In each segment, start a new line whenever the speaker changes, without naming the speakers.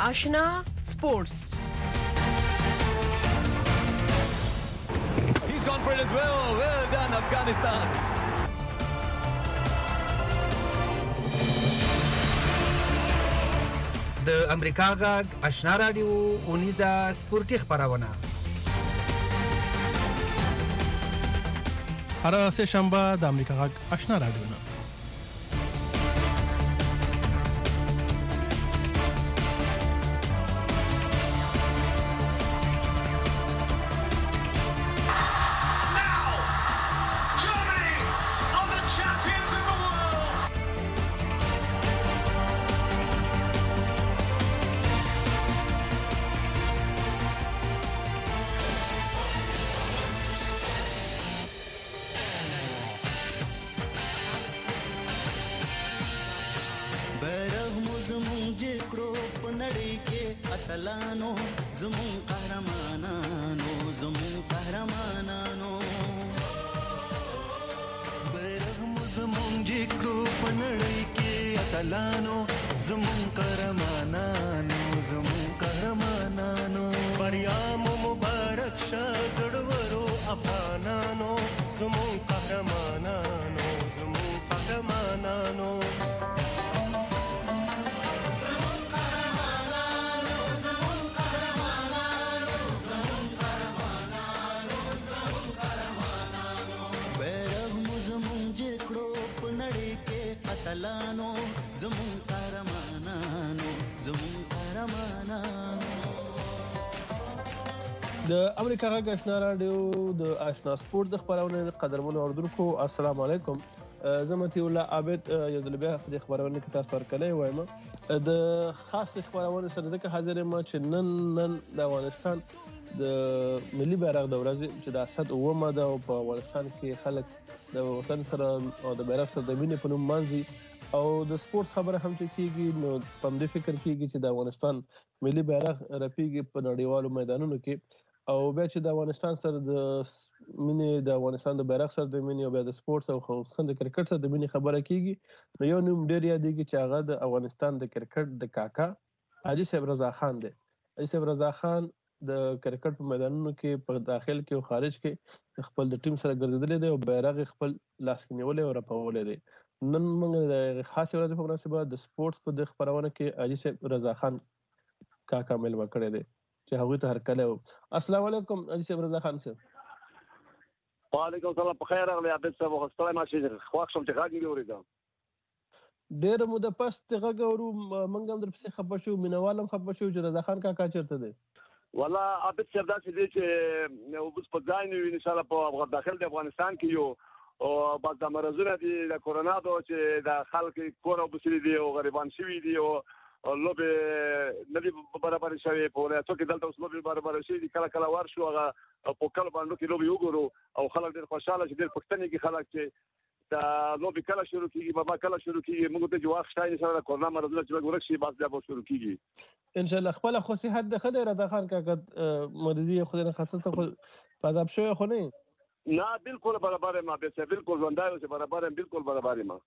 آشنا سپورتس.
He's gone for it as well. Well done, Afghanistan.
د امریکا غږ آشنا رادیو اونیزه سپورتي خبرونه
هر سه شنبه د امریکا غږ آشنا رادیو نه
اتلانو زمون قهرمانانو بیرغ مو زمون جګړو په نړۍ کې اتلانو زمون قهرمانانو بریا مو مبارک شه زړورو افغانانو زمون قهرمانانو اتلانو زمون قهرمانانو
د امریکا غږ آشنا رادیو د آشنا سپورت د خبرونه قدرمنو اوردونکو السلام علیکم. زه متي الله عابد یو ځل بیا د خبرونه کې تاسو ورکړی وایم د خاص خبرونه سره ځکه حاضر یم چې نن د افغانستان د ملي بیرغ د ورځې چې د اسد اومه ده او په افغانستان کې خلک د وطن سره او د بیرغ سره د مینې په نوم مانځي او د سپورت خبره هم چې کیږي نو په دې فکر کیږي چې د افغانستان ملي بیرغ رپیږي په نړیوالو میدانونو کې او بیا چې د افغانستان سره د مینې د افغانستان د بیرغ سره د مینې او بیا د سپورت او خصوصا د کرکټ سره د مینې خبره کیږي نو یو نوم ډیر یادېږي چې هغه د افغانستان د کرکټ د کاکا حاجي صاحب رضا خان دی. حاجي صاحب رضا خان د کرکټ په میدانونو کې په داخل کې او خارج کې خپل د ټیم سره ګرځېدلی دی او بیرغ خپل لاس کې نیولی او رپولی دی. نن موږ د خاصې ورځې په مناسبت د سپورټس په دې خپرونه کې حاجي صاحب رضا خان کاکا مېلمه کړی دی چې هغوی ته هرکلی و. السلام علیکم حاجي صاحب رضا خان صاحب.
وعلیکم السلام. په خیر راغلی عابد صاحب. ستړی ما چې خوښ شوم چې غږ مې واورېدم.
ډېره موده پس د غږ اورو موږ هم درپسې خفه شو مینوال هم خفه شو چې رضا خان کاکا چېرته دی؟
والله عابد صاحب داسې دی چې اوس په ځای نه وي انشاءالله په داخل د افغانستان کې یو او بعد د مرضونه دي د کورونا دو چې د خلک کور او بسري دي او غریبان شوي دي او لوبې نه دي برابرې شوې په ولایتو کې دلته اوس لوبې برابرې شوي دي کله کله ورشو هغه په کلو باندې کې لوبې وګورو او خلک ډېر خوشحاله چې ډېر پښتني کې خلک چې دا لوبې کله شروع کېږي بابا کله شروع کېږي موږ ته جواب شته انشاءالله د کورونا مرضونه چې ورک شي بعد بیا به شروع کېږي
انشاءالله. خپل خو صحت د ښه دی رضا خان کاکا مرضي خدای نه خاصه خو په عذاب شوی خو نه
نه بالکل برابر یم عابد صاحب بالکل ژوندی اوسې برابر یم بالکل برابر یم.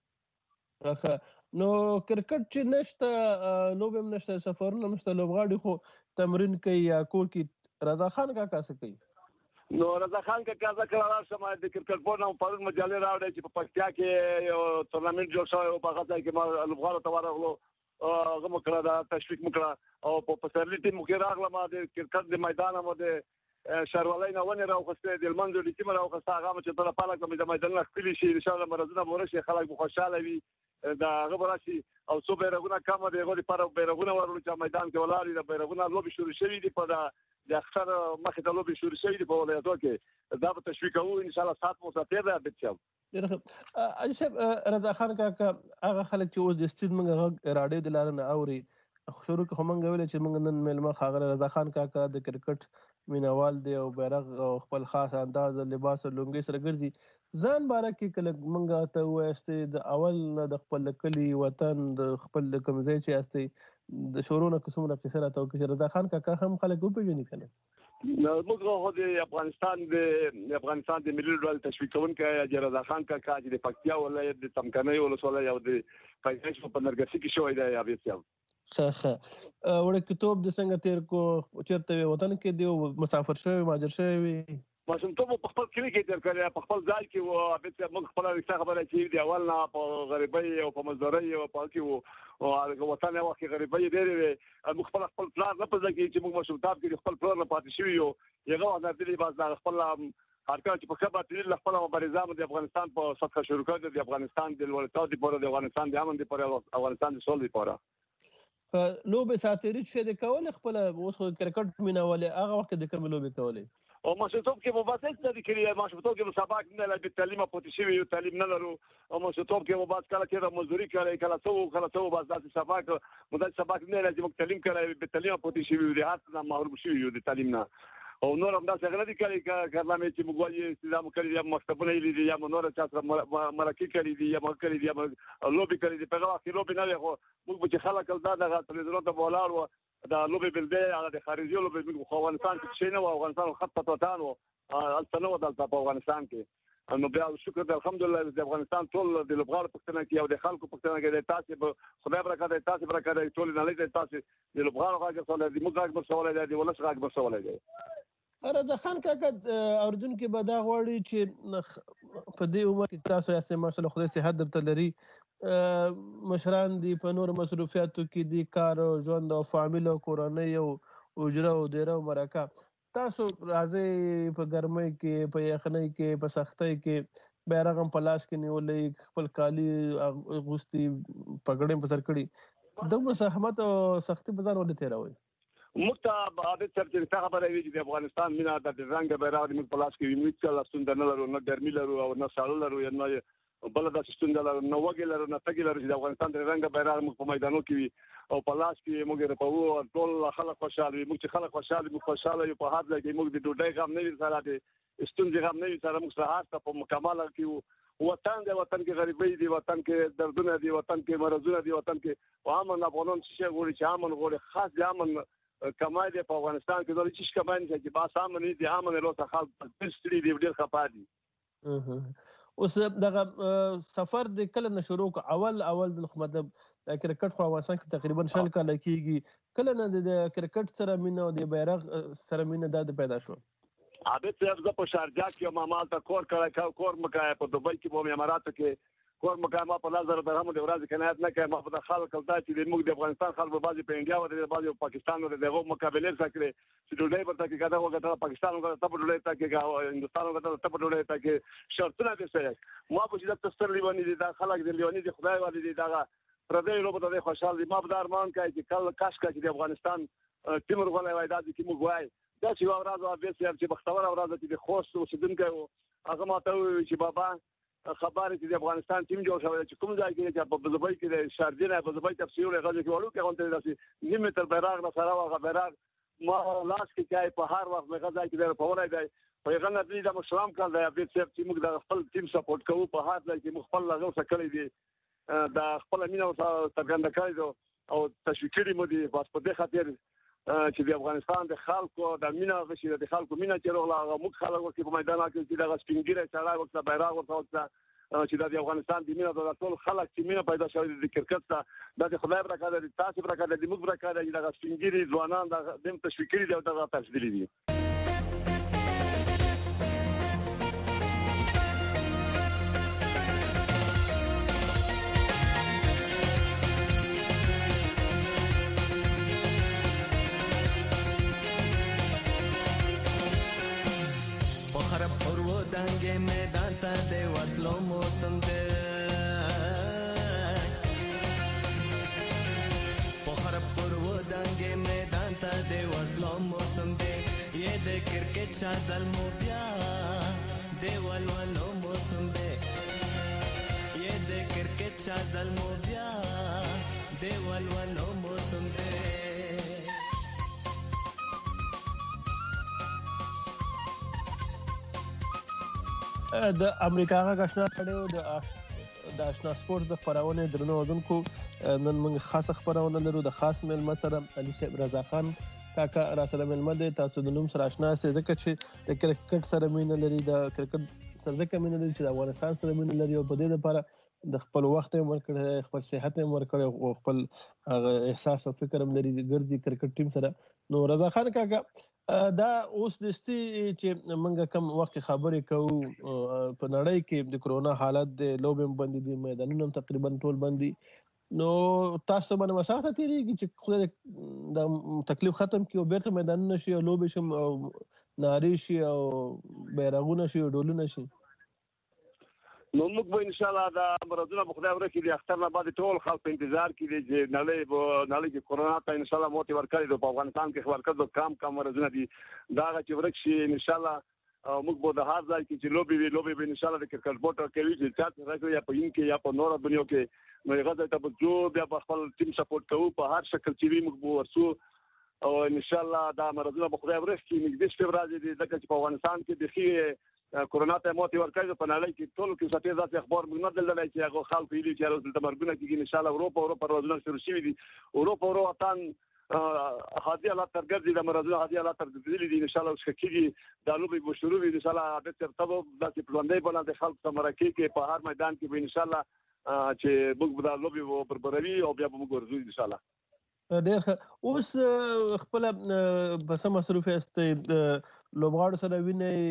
نو کرکټ چې نشته لوبې هم نشته سفرونه هم نشته لوبغاړي خو تمرین کوي یا کور کې رضا خان کاکا څه کوي؟
نو رضا خان کاکا زه کله راشم د کرکټ بورډ نه پرون مجلې راوړی چې په پکتیا کې یو ټورنامنټ جوړ شوی و په هغه ځای کې ما لوبغاړو ته ورغلو هغه مو کړه دا تشویق مو کړه او په پسرلي ټیم کې راغلم د کرکټ د میدان مو د شاروالۍ نه ونې راوخستې د لمنځو د ټیم راوخسته هغه مو چې ټوله پاله کړم د میدان نه ښکلي شي انشاءالله مرضونه به ورشي خلک به خوشحاله وي د هغه به راشي او څو بیرغونه کمه د هغو دپاره بیرغونه ورغلو چې میدان کې ولاړ دي د بیرغونه لوبې شروع شوي دي په د اختر مخې ته لوبې شروع شوي دي په ولایتو کې دا به تشویق کوو انشاءالله ساعت مو ساتیر دی عابد صاحب.
حاجي صاحب رضا خان کاکا هغه خلک چې اوس د استید موږ غږ راډیو د لارې نه اوري شروع کې خو موږ ویلې چې موږ نن مېلمه ښاغلی رضا خان کاکا د کرکټ مینوال دی او بیرغ او خپل خاص انداز لباس او لونګۍ سره ګرځي. ځان باره کې کله موږ ته ووایاستې د اول نه د خپل کلي وطن د خپل کوم ځای چې یاستئ د شورو نه که څومره قصه راته وکړي چې رضا خان کاکا هم خلک وپېژني که نه؟
موږ خو د افغانستان د ملي لوبډلې تشویق کوونکی حاجي رضا خان کاکا چې د پکتیا ولایت د څمکنیو ولسوالۍ او د پیدایش په نرګسي کې شوی دی عابد صاحب.
وړکتوب د څنګه تیر کو چیرته وطن کې دی مسافر شوی مهاجر شوی
ماشومتوب په خپل کلی کې تیر کړی په خپل ځای کې و به موږ خپل رښتیا خبره چې دی اول نه په غریبۍ او په مزدورۍ او په کې او وطن یو کې غریبۍ ډېرې موږ خپل پلان نه پزې چې موږ ماشومتوب کې خپل پلان نه پاتې شوی یو یو نه دلی باز خپل حرکت چې په خبره تل خپل مبارزه د افغانستان په سطح شروع کړ د افغانستان د ولایتونو لپاره د افغانستان د امن لپاره افغانستان د سول لپاره
لوبه ساتري چې د کول خپل اوس کرکټ میناولې هغه وخت د کوم لوبه کولې
او ماشومتوب کې مبارزه ستاسو کې ماشومتوب کې مسابقه نه لري تعلیم پاتې شوی یو تعلیم نه لرو او ماشومتوب کې مبارزه کله کې مزدوري کوي کله څو باز داسې سبق مدد سبق نه لري چې تعلیم کوي به تعلیم پاتې شوی دی هات نه محروم شوی یو د تعلیم نه او نور هم دا څنګه دي کوي کارنامې چې موږ وايي استعمال کوي یا مکتبونه لري یا نور چا سره مرکه کوي دي یا موږ کوي دي یا لوبي کوي دي په هغه کې لوبي نه لري خو موږ چې خلک دا تلویزیون ته بولار دا لوبي بلدې هغه د خارجي لوبي موږ خو افغانستان کې شي نه افغانستان خط پتوتان او التنو دلته په افغانستان کې نو بیا شکر د الحمدلله د افغانستان ټول د لوبغاړو پښتنه کې او د خلکو پښتنه کې د تاسو خدای برکت د تاسو برکت ټول نه لري تاسو د لوبغاړو غاګه سوال دي موږ غاګه سوال دي ولس غاګه سوال دي
د خان کاکا اردن کې به دا غواړي چې په دې عمر کې تاسو یې ماشاءالله خدای صحت درته لري مشران دي په نور مصروفیاتو کې دي کار او ژوند او فامیل او کورنۍ او اجره او دیره او مرکه تاسو راځي په ګرمۍ کې په یخنۍ کې په سختۍ کې بیرغ په لاس کې نیولې خپل کالي غوستي پګړې په سر کړي دغه زحمت او سختي په ځان ولې تیروي
مکتب عادت چې څنګه خبره وی چې افغانستان مینا د رنګ بیرغ د موږ په لاس کې موږ څه ستوند نه لرو نه ګرمي لرو او نه ساړه لرو نه بل د ستوند لرو نه وګي لرو نه تګي لرو چې د افغانستان د رنګ بیرغ موږ په میدانو کې او په لاس کې موږ رپو ټول خلک خوشاله موږ چې خلک خوشاله یو په هات لګي موږ د ډوډۍ غم نه وي سره د ستوند غم نه وي سره موږ سره په مکمل کې وطن کې غریبۍ دی وطن کې دردونه دی وطن کې مرزونه دی وطن کې امن افغانان چې غوړي چې امن غوړي خاص د امن کمای دی په افغانستان کې د هیڅ کمای نه چې با سامنے دي امن له خلک په ستړي دی ډېر خپه دي
اوس دغه سفر د کله نه شروع اول مطلب کرکټ خو افغانستان کې تقریبا 6 کال کېږي کله نه د کرکټ سره مینه او د بیرغ سره مینه د پیدا شو
عادت زه په شارجه کې مامال ته کور مکای په دوبۍ کې په اماراتو کې کور مکای ما په لازر درهم د ورځ کنایت نه کوي ما په خلک کلتا چې موږ د افغانستان خلکو بعضي په انډیا او د بعضي پاکستان او دغه مقابله سره چې ډوډۍ ورته کې کاته وګټه پاکستان وګټه ته ډوډۍ ته کې هندستان وګټه ته ډوډۍ ته کې شرطونه دي سره ما په دې تستر لیوانی دي دا خلک د لیوانی دي خدای والي دي دا پردې لوبه د خوشحال دي ما په ارمان کوي چې کله کاش کې د افغانستان تیمور غلای وای دا چې موږ وای دا چې ورځ او به چې بختور ورځ چې د خوست اوسیدونکو هغه ماته چې بابا خبره چې د افغانستان ټیم جوړ شوی چې کوم ځای کې چې په دبي کې د شاردینه په دبي تفسیر غږ کې وړو کې غونډه داسې نیمه تر بیرغ نه سره هغه بیرغ ما لاس کې چې په هر وخت مې غځای کې په ولای دی په هغه نه دې د مسلمان کړل دی په چې موږ د خپل ټیم سپورټ کوو په هر ځای کې موږ خپل لغو سکړی دي د خپل مینه او څرګنده کړی او تشویق کړی مو دي بس په دې خاطر چې د افغانستان د خلکو د مینا غشي د خلکو مینا چې روغلا موږ خلک ورته په میدان کې چې د سپینګیره چړای وخت بیرغ ورته چې د افغانستان د مینا د ټول خلک چې مینا پیدا شوی د کرکټ ته د خدای برکت د تاسو برکت د موږ برکت د سپینګیري ځوانان د تشویق کړي دي او د تفصیلي دي
دنګ میدان ته د ورتلو موسم دی په خراب پرو دنګ میدان ته د ورتلو موسم دی یې د کرکټ چادر مو بیا د ولولو موسم دی یې د کرکټ چادر مو بیا د ولولو موسم دی
د امریکا غاښنا اړیو د آشنا سپورت د خبرونه درنو ودونکو نن موږ خاصه خبرونه لرو د خاص مېلمه سره علي صاحب رضا خان کاکا را سره مېلمه دی تاسو د نوم سره آشنا یاست ځکه چې د کرکټ سره مینه لري د کرکټ سره ځکه مینه لري چې د افغانستان سره مینه لري او په دې لپاره د خپل وخت هم ورکړی، خپل صحت هم ورکړی او خپل احساس او فکر هم لري ګرځي کرکټ ټیم سره. نو رضا خان کاکا دا اوس دستي چې موږ کم وخت خبرې کوو په نړۍ کې د کرونا حالت د لوبې هم بندې دي، میدانونه هم تقریبا ټول بند دي. نو تاسو باندې مساحت تیریږي چې خدای د تکلیف ختم کړي او بیرته میدانونه شي او لوبې شي او نارې شي او بیرغونه شي او ډولونه شي.
نو موږ به ان شاء الله دا مرزونه په خدای ورکړي د اختر نه بعد ټول خلک په انتظار کې دي چې نړۍ کې کرونا ته ان شاء الله موت ورکړي. په افغانستان کې خبر کړو کم مرزونه دي دا چې ورک شي ان شاء الله. موږ به د هر ځای کې چې لوبي به ان شاء الله د کرکټ بورډ کوي چې چاته راځي یا په ان کې یا په نور بنیو کې نو هغه ته به جو بیا خپل ټیم سپورټ کوو په هر شکل چې موږ به ورسو او ان شاء الله دا مرزونه په خدای ورکړي. نږدې شپه راځي ځکه چې په افغانستان کې د کرونا ته موت ورکړي په نړۍ کې ټول کې ستې ذات اخبار موږ نه دلته چې هغه خلک ویلي چې هغه د مرګونه کې ان شاء الله اروپا ورځونه شروع شي دي. اروپا وطن هادي الله ترګرځي د مرزونه هادي الله ترګرځي دي ان شاء الله وشکېږي د لوبي به شروع وي ان شاء الله به ترتب د پلانډي باندې خلک تمرکې کې په هر میدان کې به ان شاء الله چې موږ د لوبي بربروي او بیا به موږ ورزو ان شاء الله.
ډېر اوس خپل په سم مصروف است لوبغاړو سره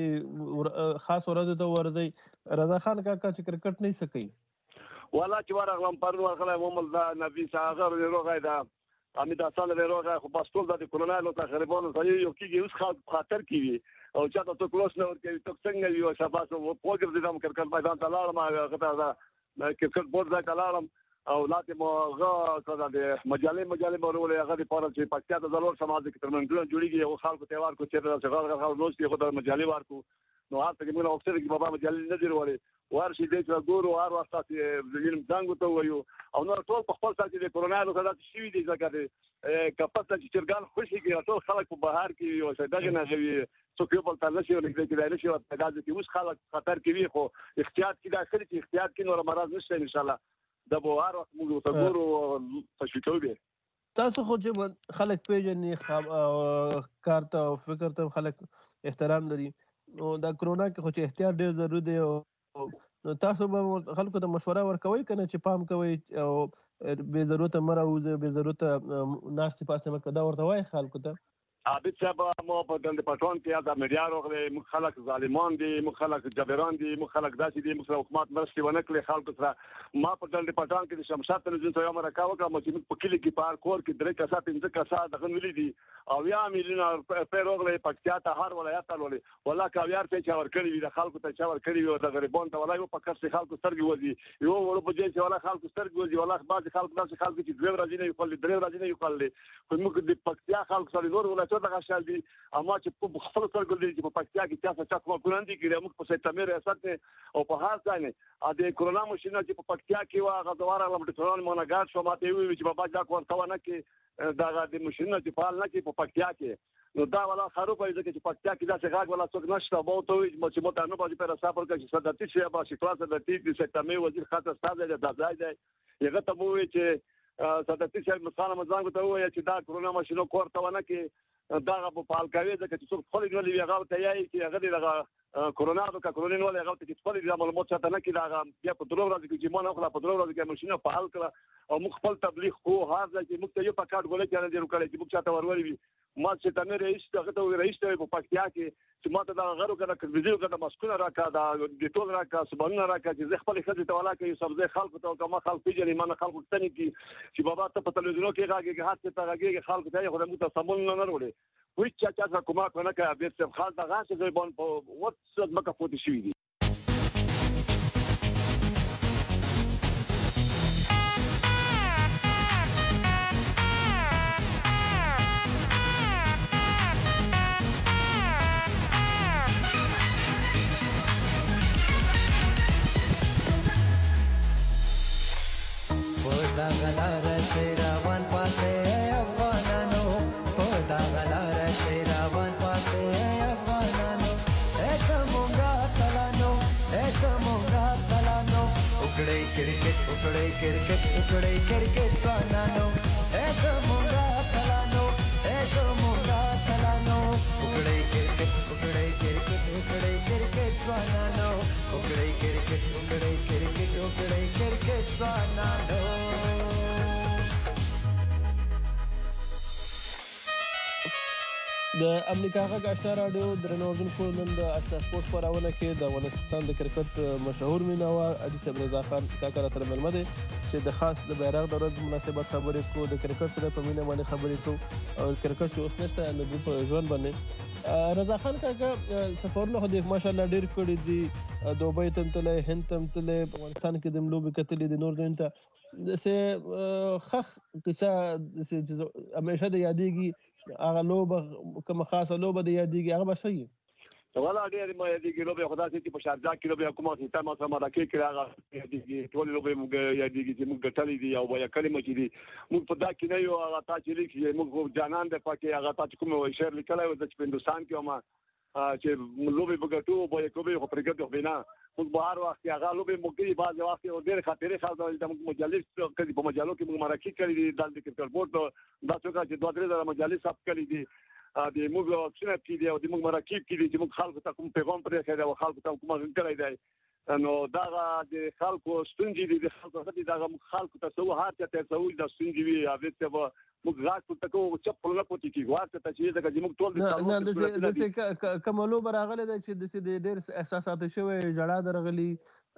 ویني خاص ورځ ته ورځي. رضا خان کاکا چې کرکټ نه سکی
والا چې ورغلم پرون ورغلم محمد دا نبی صاحب روغای دا امید حسن روغای خو بس ټول د کرونا له تقریبا یو کېږي اوس خاطر کیږي او چاته تو کلوس نه ورکوي تو څنګه یو شاباس او پروګرام دې کرکټ میدان ته لاړم هغه دا کرکټ بورډ ته لاړم او لاته مو غا د مجالې ورولې هغه د پاره چې پکتیا د ضرور سماج کې ترمنځ جوړیږي او خلکو تیوار کو چې څنګه نو چې خو د مجالې ورکو نو هغه کې موږ اکثر کې بابا مجالې نه دی ورولې ورشي دې چې ګورو هر وخت چې زین څنګه ته وایو او نو ټول په خپل ساتي د کرونا له سره شي دي ځکه د کپاسټ چې چرګان خوشي کې ټول خلک په بهر کې او څه دغه نه غوي څوک په تل شي ولې کې دا شي او پیدا چې اوس خلک خطر کې وي خو احتیاط کې دا اخر چې احتیاط کې نور مرض نشته ان شاء الله د بوهار وخت موږ ته ګورو تشویقوي به
تاسو خو چې خلک پیژنې کار ته او فکر ته خلک احترام لري نو دا کرونا کې خو چې احتیاط ډېر ضروري دی او تاسو به خلکو ته مشوره ورکوي کنه چې پام کوي او بې ضرورت مراوځي بې ضرورت ناشتي پاسه مکه دا ورته وایي خلکو ته.
عابد صاحب مو په دند پټون کې دا میډیا راغلي مخ خلک ظالمان دي مخ خلک جبران دي مخ خلک داسې دي مخ حکومت مرستي ونه کړې خلکو سره ما په دند پټون کې د شمشاد تلویزیون ته یو مرکه وکړه مو چې په کلی کې پار کور کې درې کسا پنځه کسا دغه ویلي دي او یا میلیونه پیروغلي پکتیا ته هر ولایت ته ولي والله کاویار ته چا ور کړی وي د خلکو ته چا ور کړی وي د غریبانو ته والله په کار څخه خلکو سترګې وځي یو ور په دې چې والله خلکو سترګې وځي والله بعض خلکو داسې خلکو چې دوه ورځې نه یو کال درې ورځې نه یو کال خو موږ د پکتیا خلکو سره نور ولایتونو ته غشل دي اما چې په خپل سره ګل دي چې په پکتیا کې تاسو چا کوم کولان دي کې موږ په سپتمبر ریاست او په هر ځای نه د کرونا ماشینه چې په پکتیا کې وا غزواره لمټرون مونګار شو ماته وی چې بابا دا کوم تا نه کې دا د ماشینه چې فعال نه کې په پکتیا کې نو دا ولا خروب دی چې پکتیا کې دا څنګه غاګ ولا څوک نشته بو ته چې مو ته نه باندې پر صبر کې چې صدرتي شي با شي کلاس د تی د سپتمبر وزیر خاصه استاد د ځای دی یغه ته مو چې صدرتي شي مخانه مزانګ ته وایي چې دا کرونا ماشینه کور ته نه کې دا په پال کوي ځکه چې څوک خپل ډول وی هغه ته یایي چې هغه دغه کرونا د کرونا نو هغه ته خپل د معلومات څخه نه کې دا بیا په درو ورځې کې چې مونږ خپل په درو ورځې کې ماشینه فعال کړه او موږ خپل تبلیغ خو هاذا چې موږ ته یو پکاټ غولې چانه دی وکړي چې موږ چاته ورولې وي ما چې تنه رئیس ته ته رئیس ته په پکتیا کې چې ما ته دا غرو کړه ویډیو کړه مسکونه راکا دا د ټول راکا سبانه راکا چې خپل خځه ته ولا کوي سبزه خلکو ته کومه خلک پیژني ما خلکو ستني چې بابا ته په تلویزیون کې راګي هڅه ته راګي خلکو ته خو موږ ته سمون نه وروړي وی چا کومه کنه کې به څه خاص دغه څه ځای په وڅ مکه فوت شي دي
شیروان پاسه افغانانو خدا غلار شیروان پاسه افغانانو ایسا مونگا تلانو اکڑے کرکٹ سوانانو ایسا مونگا تلانو اکڑے کرکٹ سوانانو اکڑے کرکٹ
د امریکا غږ آشنا راډیو درنو اوریدونکو، نن د آشنا سپورټ خپرونه کې د افغانستان د کرکټ مشهور میناوال حاجي صاحب رضا خان کاکا را سره مېلمه دی چې د خاص د بیرغ د ورځ مناسبت خبرې کوو، د کرکټ سره په مینه باندې خبرې کوو او کرکټ چې اوس نشته نو دوی په ژوند باندې. رضا خان کاکا سفرونه خو دې ماشاءالله ډېر کړي دي، دوبۍ ته هم تللی، هند ته هم تللی، په افغانستان کې د لوبې کتلې دي، نور ځایونو ته داسې خاص قصه چې همیشه د یادېږي هغه لوبه کومه خاصه لوبه د یادېږي هغه به څه وي؟
ولا ډېرې ما یادېږي لوبې، خو داسې چې په شارجه کې لوبې کومه سیسټم ما سره مراکې کړې هغه یادېږي، ټولې لوبې موږ یادېږي چې موږ ګټلې دي او بیا کلې مو چې دي موږ په دا کې نه یو. هغه تا چې لیکي موږ جانان دی پکې، هغه تا چې کوم شعر لیکلی و چې په هندوستان کې وم چې لوبې به ګټو بیا کومې خو پرې ګټو خو نه موږ به هر وخت هغه لوبې موږ کوي. بعضې وخت یو ډېرې خاطرې خاص د موږ مجالس کړي، په مجالو کې موږ مرکې کړي دي، دا د کرکټ بورډ دا څوک چې 2-3 زره مجالس ثبت کړي دي د موږ اکشن کې دي او د موږ مرکې کې دي چې موږ خلکو ته کوم پیغام پرې خېدا او خلکو ته کوم ځین کړی دی. نو دا د خلکو ستونزې دي، د خلکو ته دا خلکو ته سو هر څه ته سو د ستونزې وي اوبه ته موږ غاټ تکو چې په لکه پټی کې ورته ته چې دا چې موږ ټول
د کمالو براغله د چې د ډېر احساسات شوی جړه درغلي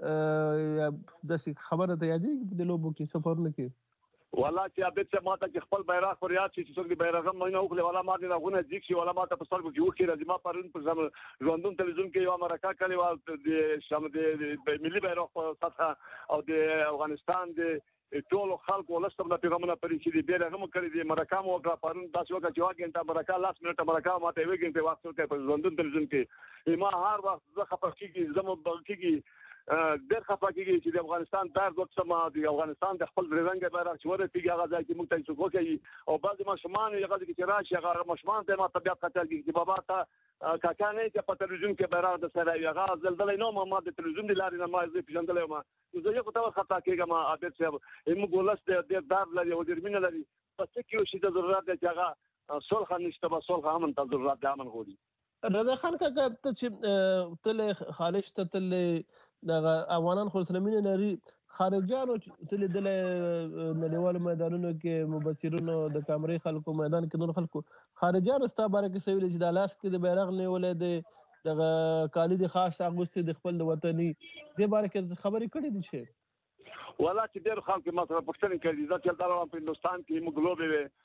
د خبره ته یادې د لوبو کې سفرونه کې
والله چې ابد څه ماته چې خپل بیرغ پر یاد شي چې څوک د بیرغ هم نه وکړي، ولا ما دې غونه ځیک شي، ولا ما ته په سترګو کې وکړي. راځي ما پرون په ژوندون تلویزیون کې یو مرکه کړې و د شام د ملي بیرغ په سطح او د افغانستان د ټولو خلکو ولستم د پیغامونه پرې چې دی بیرغ هم کړی دی مرکه مو وکړه پرون داسې وکړه چې واګنټه مرکه لاس منټه مرکه ماته وی ګنټه وخت ورته په ژوندون تلویزیون کې ما هر وخت زه خپل کېږي زمو بلکېږي ډېر خفه کېږي چې د افغانستان درد وکړم، د افغانستان د خپل رنګ بیرغ چې ورته هغه ځای کې موږ ته څوک کوي او بعضې ماشومان هغه چې راشي هغه ماشومان ته ما طبيعت خطر کېږي چې بابا ته کاکا نه چې په تلویزیون کې بیرغ د سره هغه زلزلې نو ما د تلویزیون د لارې نه ما زه پیژندلې ما زه یو څه خطا کېږم عادت صاحب موږ ولست د درد لري او د مینه لري پس کې یو شي د ضرورت دی چې هغه صلح نشته به صلح هم ته ضرورت دی امن غوړي.
رضا خان کاکا ته چې تل خارج ته تل د افغانان خو سره مینه لري، خارجانو تل د نړیوالو میدانونو کې مبصرونو د کامرې خلکو میدان کې نور خلکو خارجانو ستا باره کې سویل چې د لاس کې د بیرغ نیولې د دغه کالي د خاص اغوستي د خپل وطني دې باره کې خبرې کړې دي چې
ولا چې ډېر خلکو ما سره پوښتنه کړې ده چې دا په هندوستان کې موږ لوبې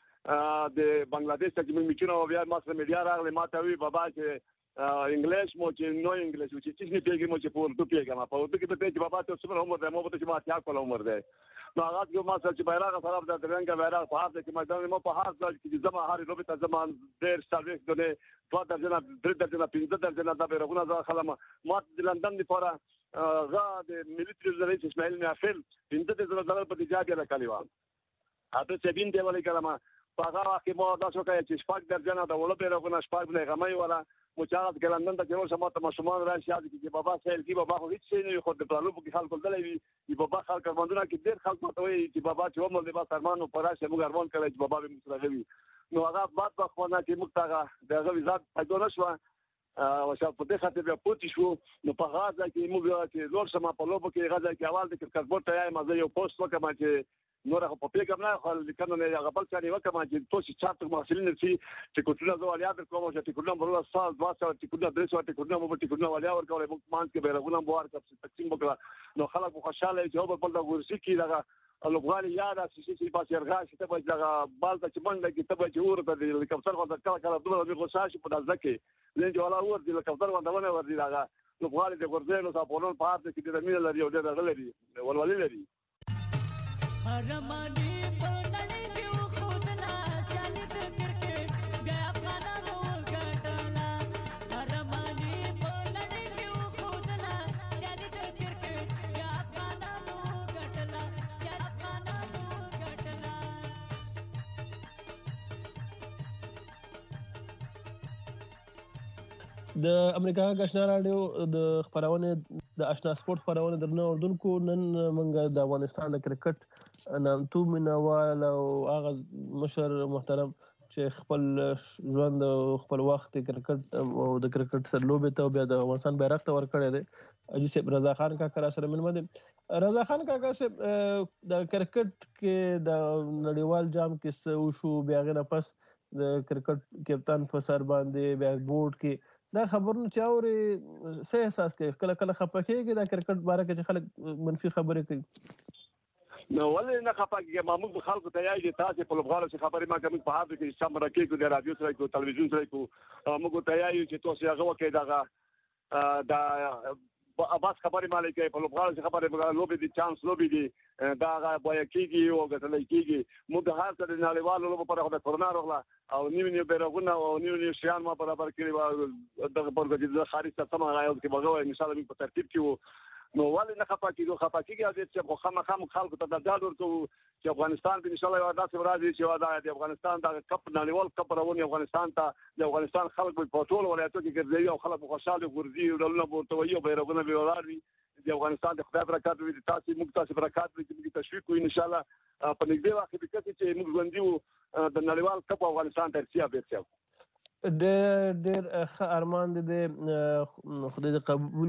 د بنگلاديش ته چې میچونه او بیا ما سره میډیا راغله ما ته وی بابا چې انګلیش مو چې نو انګلیش چې څه نه پیږي مو چې په اردو پیږم په اردو کې به چې بابا ته څومره عمر دی مو به چې ما تیا کول عمر دی نو هغه چې ما سره چې بیرغ سره د رنګ بیرغ په هغه کې میدان مو په هغه ځای کې زما هر لوبه ته زمان ډېر سرویس دونه 2 درجه 3 درجه 5 درجه د بیرغونه ځا خلما ما د لندن لپاره غا د ملي رئیس اسماعیل میافل 5 درجه په تجارت راکلی و اته چې بین دی ولې کلمه هغه کې مو تاسو کوي چې شپږ درجه د وړو بیرغونه شپږ نه غمای ولا مچاغت کې لندن ته جوړ شمه ته مشمون راشي چې بابا سهیل کې بابا خو هیڅ شي نه خو د پلانو کې خلکو دلوي چې بابا خلک باندې کې ډېر خلکو ته وي چې بابا چې ومل د با سرمانو پراشه موږ ارمان کړی چې بابا به موږ راغوي نو هغه بعد وخت نه چې موږ ته دغه وزات پیدا نشو او شاو په دې خاطر بیا پوتې شو نو په غازه کې موږ چې لور شمه په لوبو کې غازه کې اول د کرکټ بورډ ته مزه یو پوسټ وکم چې نور په پیګم نه خو لیکنه نه هغه بل څه وکم چې تاسو چاته مسلین چې کوټه زو علیا در کوم چې کوټه برو سال 200 چې کوټه 300 چې کوټه مو چې کوټه علیا ور کولای موږ مان کې به غوړم بوار کړ تقسیم وکړه نو خلک خوشاله چې او په بل د ورسي کې دغه لوبغالي یاد چې په شرغا چې ته دغه بال ته چې منډه کې ته چې ور ته د کپسر غو کله کله دوه به خوشاله په ځکه لږ ولا ور د کپسر غو دونه ور دي دغه لوبغالي د ګرځېنو صاحب په نور پات کې د مینه لري او د غلري ولولي لري
رمانی په نړۍ کې وخودله سیالي د کرکټ بیا افغانانو ګټله رمانی په نړۍ کې وخودله سیالي د کرکټ بیا افغانانو ګټله سیالي افغانانو ګټله
د امریکا غږ آشنا راډیو د خپرونې د آشنا سپورټ خپرونه درنو اوردونکو نن موږ د افغانستان د کرکټ نامتو مینوال او هغه مشر محترم چې خپل ژوند او خپل وخت کرکټ او د کرکټ سره لوبې ته بیا د افغانستان بیرغ ته ورکړی دی حاجي صاحب رضا خان کاکا را سره مېلمه دی. رضا خان کاکا صاحب د کرکټ کې د نړیوال جام کې څه وشو بیا هغې نه پس د کرکټ کپتان په سر باندې بیا بورډ کې دا خبرونه چې اوري څه احساس کوي؟ کله کله خفه کېږي دا کرکټ باره کې چې خلک منفي خبرې کوي؟
نو ولې نه خفه کېږي؟ موږ خلکو ته یایي چې تاسې په لوبغاړو چې خبرې ما کوي په هغه کې سم مرکې کو د رادیو سره کو تلویزیون سره کو موږ ته یایي چې تاسو هغه وکړئ دغه دا بس خبرې مالې کوي په لوبغاړو چې خبرې لوبې دي چانس لوبې دي دا هغه باید کېږي او ګټلی کېږي موږ هر څه د نړیوالو لوبو پر خو د کرونا راغله او نیو بیرغونه او نیو شیان ما برابر کړي دغه پرګه چې خارج ته سم راځي چې بغوي ان شاء الله په ترتیب کې نو ولې نه خفه کېږي چې خو خامخا خلکو ته د ډاډ ورکوو چې افغانستان به ان شاء الله یو داسې راځي چې د افغانستان د کپ نړیوال کپ راونی افغانستان ته د افغانستان خلک په ټول ولایتونو کې ګرځي او خلک خوشاله ګرځي او ډولونه ورته وي او بیرغونه به ولاري د افغانستان د خدای برکات وي تاسو موږ تاسو برکات وي چې تشویق وي ان شاء الله په نږدې وخت کې چې موږ ژوندۍ د نړیوال کپ افغانستان ته ارتیا
ډېر ارمان دې خدای دې قبول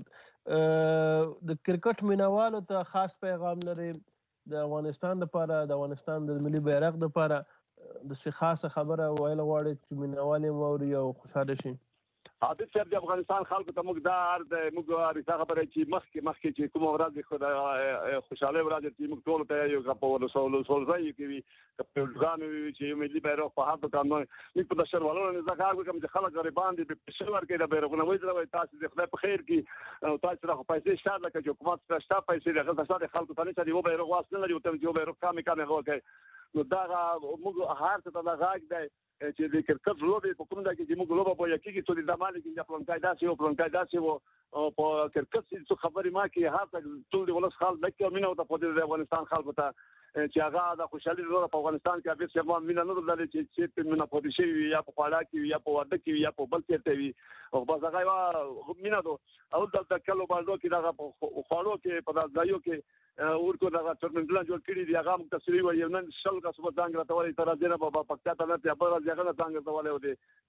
کړي. د کرکټ مینوالو ته خاص پیغام لري د افغانستان لپاره د افغانستان د ملي بیرغ لپاره د څه خاصه خبره ویل غواړي چې مینوال یې واوري او خوشاله شي؟
عادت صاحب د افغانستان خلکو ته موږ دا عرض موږ رښتا خبره چې مخکې چې کوم ورځ خدای خوشاله ورځ چې موږ ټول ته یو په ورسول کوي په ځان چې ملي بیرغ په هغه قانون موږ په دشرولو نه ځکه کوم چې خلک غریبان دي په شور کې د بیرغونه وایي تاسو د خدای په خیر کې او تاسو راخ پیسې شته لکه چې حکومت سره پیسې دغه څه خلکو ته نه چې یو بیرغ واسطه نه لري او ته یو بیرغ کامې غوږی نو دا موږ هر څه ته غاګ دی چې د کرکټ لوبې په کوم ځای کې چې موږ لوبه به یکېږي ټول د مالک د پلانکای داسې وو په کرکټ څه خبرې ما کې هر څه ټول د ولس خال دکې مینه او د افغانستان خلکو ته چې هغه د خوشحالي لپاره په افغانستان کې به سیمه مینه نه درلودل چې مینه پوه شي یا په خواړه کې یا په واده کې یا په بل څه ته وي او بس هغه مینه دو او د کلو باندې کې دا خواړو کې په ځایو کې ورکو دا ټورنمنټونه جوړ کړي دي هغه تصویر وي نن شل کا صبح څنګه راته وایي تر ځنه په پکتا ته نه په ورځ هغه څنګه ته وایي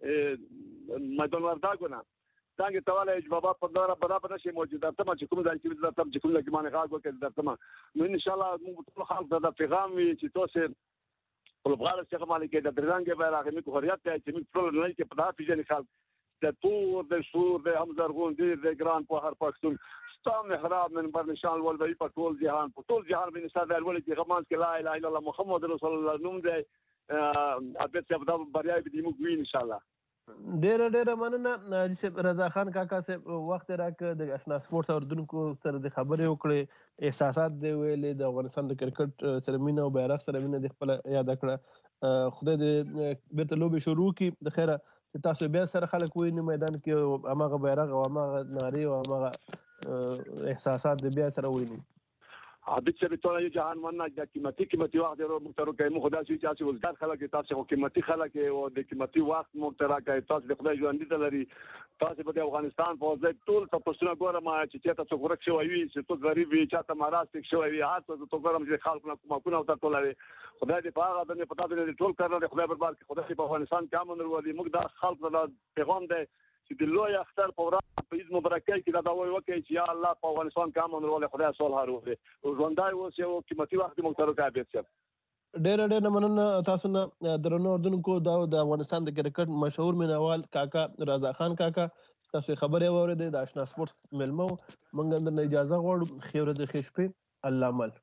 ودی مېدان وردا کنه څنګه ته وایي چې بابا په دغه برابر نشي موجوده ته چې کوم ځای کې د تم چې کوم ځای کې باندې غاګ وکړي درته نو ان شاء الله موږ ټول خلک دا پیغام وي چې تاسو په لوبغاړو څخه مالک د درنګ بیرغ موږ حریت ته چې موږ ټول نه کې په داسې ځای خلک د تور د سور د هم زرغون د ګران په هر پښتون ستام محراب من بر نشان ولوي په ټول جهان به نشان ولوي چې غمان کې لا اله الا الله محمد رسول الله نوم دی ابد څه په بریا به موږ وی ان شاء الله.
ډېر مننه رضا خان کاکا صاحب وخت راکړ د آشنا سپورت اوردونکو سره د خبرې وکړې احساسات دی ویلې د افغانستان د کرکټ سره مینه او بیرغ سره مینه د خپل یاد کړه. خدای دې بیرته لوبې شروع کړي د خیره چې تاسو بیا سره خلک ویني میدان کې هماغه بیرغ او هماغه نارې او هماغه احساسات د بیا سره ویني.
عادت چې ټول یو جهان باندې د قیمتي وخت ورو مختارو کوي مو خدای چې وزګار خلک تاسو قیمتي خلک او د قیمتي وخت مختارا کوي تاسو د خدای ژوند دي لري تاسو په افغانستان په ځای ټول تاسو نه ګورم چې تاسو ورک شوی وي چې ټول غریب وي چې تاسو ماراست شوی وي هڅه ته ګورم چې خلک نه کومه او ټول لري خدای دې په هغه باندې پتا دې ټول کړل خدای برباد کړي خدای په افغانستان کې امن ورولي موږ د خلک د پیغام دی چې د لوی اختر په ورځ په عيد مبارکۍ کې دا وایي وکړي چې یا الله په افغانستان کې امن ورولي خدای صلح وروړي او ژوندای اوس یو قیمتي وخت مختارو کوي
ډېر مننه تاسو نه درنو اردوونکو دا د افغانستان د کرکټ مشهور مینوال کاکا رضا خان کاکا تاسو خبرې واورېدې د آشنا سپورت ملمو موږ درنه اجازه غواړو ښې ورځې ښې شپې الله مل.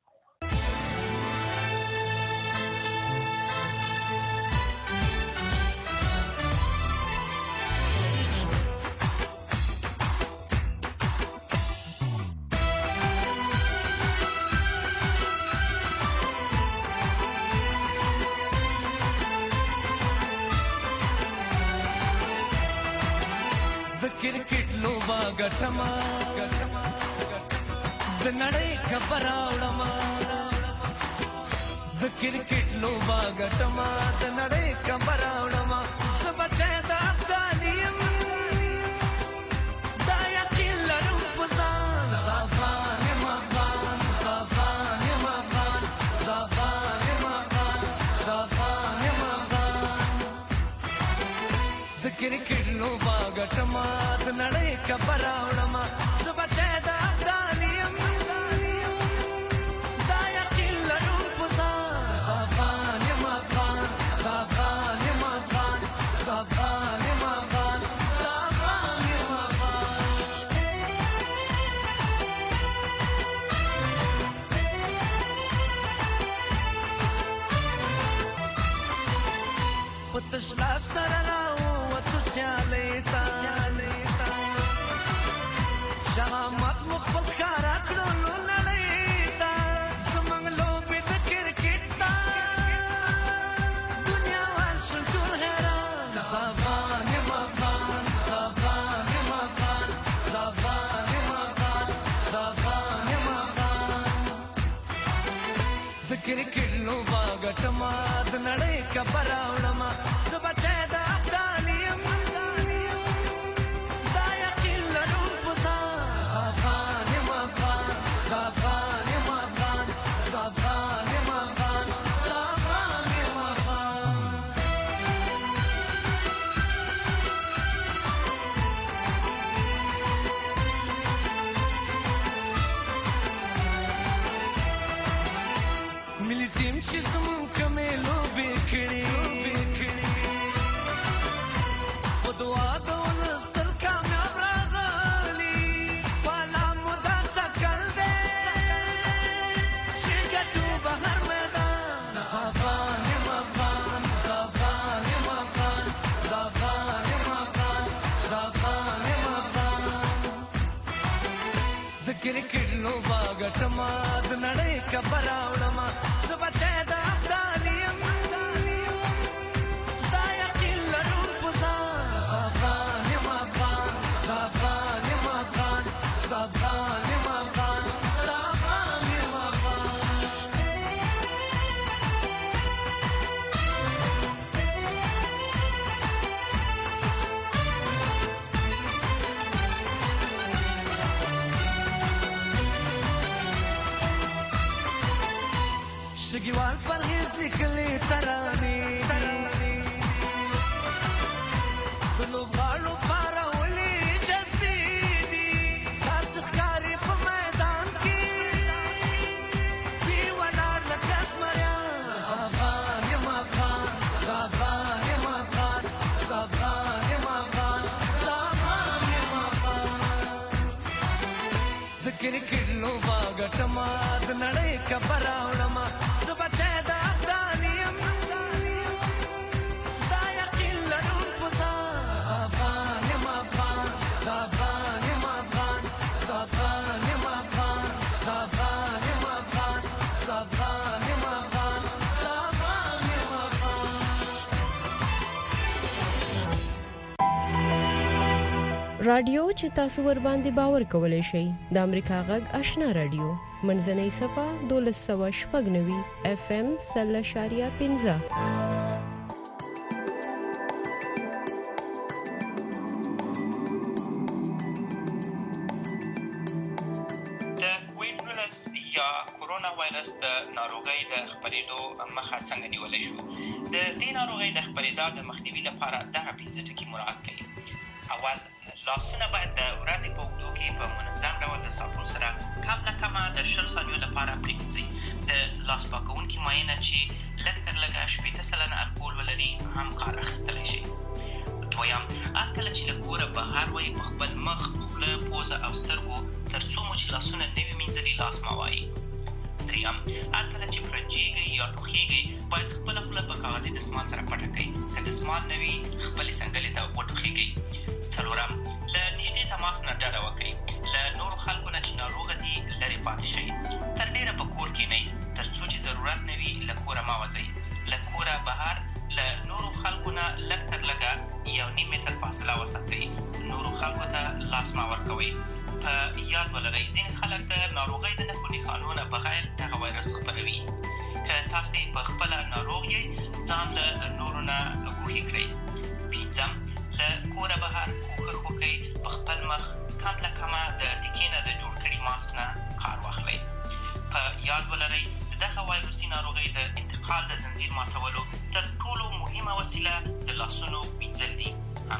ګټما د نړۍ خبر راوړما د کرکټ لوبا ګټما د نړۍ خبر راوړما سبچې د افغانیم دا یقین لرم پزان صافان افغان صافان افغان صافان افغان صافان افغان د کرکټ لوبا ګټما د نړۍ خبر راوړما سبچې د افغانیم دا یقین لرم پزان صافان افغان صافان افغان افغان یم افغان افغان یم افغان افغان یم افغان افغان یم افغان د کرکټ لوبه ګټما د نړۍ کبر راوړما زه بچی د افغان یم دا یقین لرم په ځان افغان یم افغان افغان یم افغان افغان یم افغان افغان یم افغان ملي ټیم چې زموږ کمې لوبې کړي په دعا د ولس تل کامیاب راغلي والا مو درته کل دی چې ګټو به هر میدان افغان یم افغان افغان یم افغان افغان یم افغان افغان یم افغان د کرکټ لوبه ګټما د نړۍ کبر راوړما زه بچی د افغان یم دا یقین لرم په ځان افغان یم افغان افغان یم افغان افغان یم افغان افغان یم افغان شګیوال پرهیز لیکلې ترانې د لوبغاړو پارولې جذبې دي داسې ښکاري په میدان کې وي ولاړ لکه زمریان افغان یم افغان افغان یم افغان افغان یم افغان افغان یم افغان د کرکټ لوبه ګټما د نړۍ کبر راوړما زه بچی د افغان یم دا یقین لرم په ځان افغان یم افغان افغان یم افغان افغان یم افغان افغان یم افغان افغان یم افغان افغان یم افغان
رادیو چې تاسو ور باندې باور کولای شئ د امریکا غږ آشنا رادیو منځنۍ صفه 1290 FM 0.15
یا کورونا وایرس د ناروغۍ د خپرېدو مخه څنګه نیولی شو؟ د دې ناروغۍ د خپرېدا د مخنیوي لپاره دغه 5 ټکي مراعات کړئ. اول، لاسونه باید د ورځې په اوږدو کې په منظم ډول د صابون سره کم نه کمه د 20 ثانیو لپاره پرېمنځئ. د لاس پاکوونکي مایع چې لږ تر لږه 80% الکول ولري هم کار اخیستلی شي. دویم، هر کله چې له کوره بهر وئ په خپل مخ، خوله، پوزه او سترګو تر څو مو چې لاسونه نه وي مینځلي لاس مه وایئ. دریم، هر کله چې پرنجېږئ یا ټوخېږئ باید خپله خوله په کاغذي دستمال سره پټه کړئ. که دستمال نه وي خپلې څنګلې ته وټوخېږئ. څلورم، له نږدې تماس نه ډډه وکړئ. له نورو خلکو نه چې ناروغه دي لرې پاتې شئ. تر ډېره په کور کښېنئ تر څو چې ضرورت نه وي له کوره مه وځئ. له کوره بهر له نورو خلکو نه لږ تر لږه 1.5 متر فاصله وساتئ. نورو خلکو ته لاس مه ورکوئ. په یاد ولرئ ځینې خلک د ناروغۍ د نښو نښانو نه بغیر دغه وایرس خپروي. که تاسې په خپله ناروغ یئ ځان له نورو نه ګوښې کړئ. پنځم، له کوره بهر کوښښ وکړئ په خپل مخ کم له کمه د تکې نه د جوړ کړي ماسک نه کار واخلئ. په یاد ولرئ د دغه وایروسي ناروغۍ د انتقال د زنځیر ماتولو تر ټولو مهمه وسیله د لاسونو مینځل دي.